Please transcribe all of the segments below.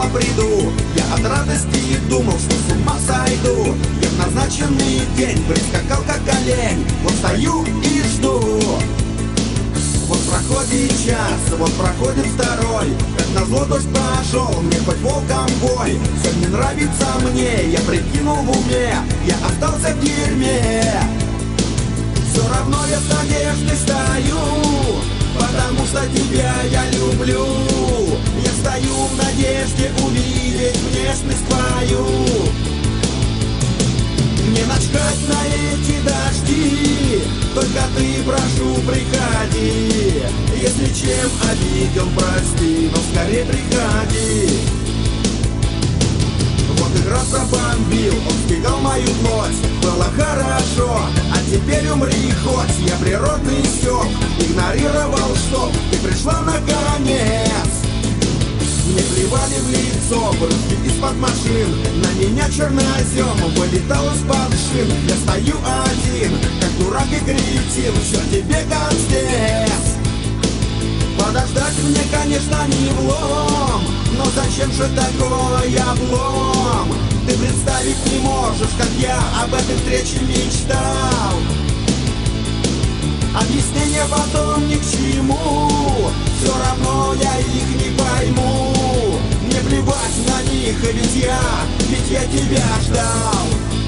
приду. Я от радости думал, что с ума сойду. Я в назначенный день прискакал как олень. Вот стою и жду. Вот проходит час, вот проходит второй. Как назло дождь пошел, мне хоть волком бой. Все не нравится мне, я прикинул в уме. Я остался в дерьме. Все равно я с надеждой стою, потому что тебя я люблю. Я стою в надежде увидеть внешность твою. Не начкать на эти дожди, только ты, прошу, приходи. Если чем обидел, прости, но скорее приходи. Вот игра пробомбил, он стегал мою плоть. Было хорошо, а теперь умри хоть. Я природный стёб, игнорировал, что ты пришла наконец. Мне плевали в лицо брызги из-под машин. На меня чернозем вылетал из-под шин. Я стою один, как дурак и кретин. Все тебе констец. Подождать мне, конечно, не влом, но зачем же такой облом? Ты представить не можешь, как я об этой встрече мечтал. Объяснения потом ни к чему, все равно я их не пойму. Мне плевать на них, ведь я тебя ждал.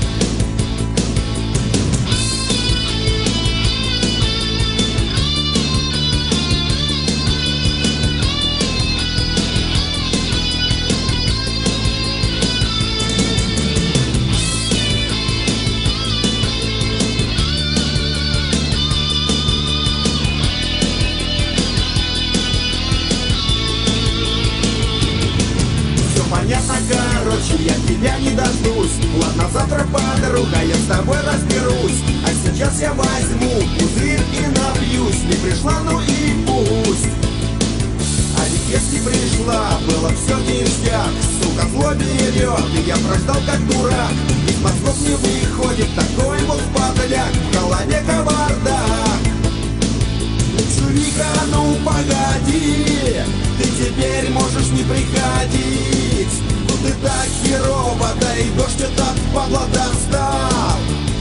Понятно, короче, я тебя не дождусь. Ладно, завтра, подруга, я с тобой разберусь. А сейчас я возьму пузырь и напьюсь. Не пришла, ну и пусть. А ведь если пришла, было все ништяк. Сука, зло берет, и я прождал как дурак. Из мозгов не выходит такой вот подляк. В голове кавардак. Чувика, ну погоди, ты теперь можешь не приходить. Тут и так херово, да и дождь этот падла достал.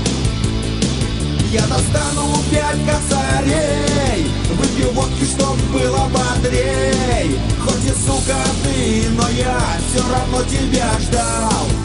Я достану 5 косарей, выпью водки, чтоб было бодрей. Хоть и сука ты, но я все равно тебя ждал.